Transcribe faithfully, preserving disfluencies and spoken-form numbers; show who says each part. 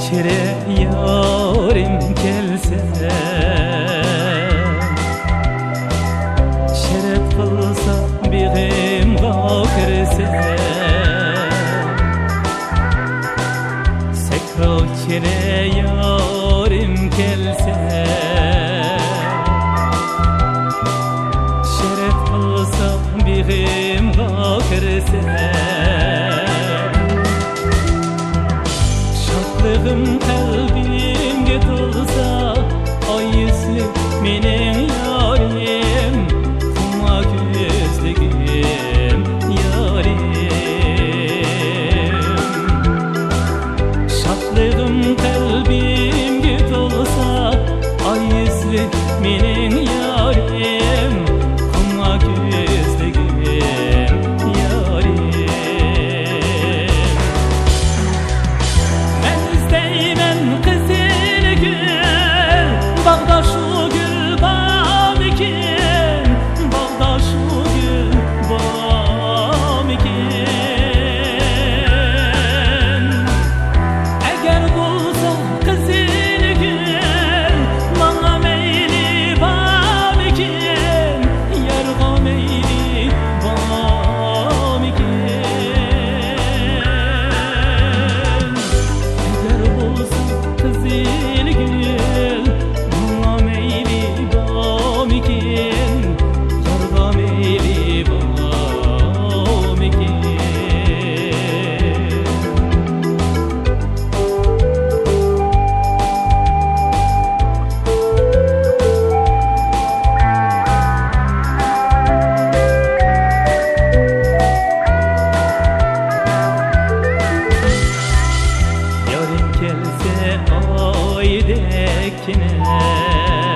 Speaker 1: kere yarim kelse, şeref kılsa begim kakirse, sekro kere yarim kelse, şeref kılsa begim kakirse, şadlığım kalbimge tolsa, ay yüzlü menin yarim, kuma gözlüğüm yarim. Şadlığım kalbimge tolsa, ay yüzlü menin yarim, kuma gözlüğüm yarim. Ben isteymen kızıl gül, bağda şu gül bağım iken, bağda şu gül bağım iken. Eğer bulsa kızıl gül, bana meyli bağım iken, yarga meyli bağım iken. Eğer bulsa kızıl gül, bana meyli bağım iken, yarga meyli bağım iken. Yarın kelse aydekine,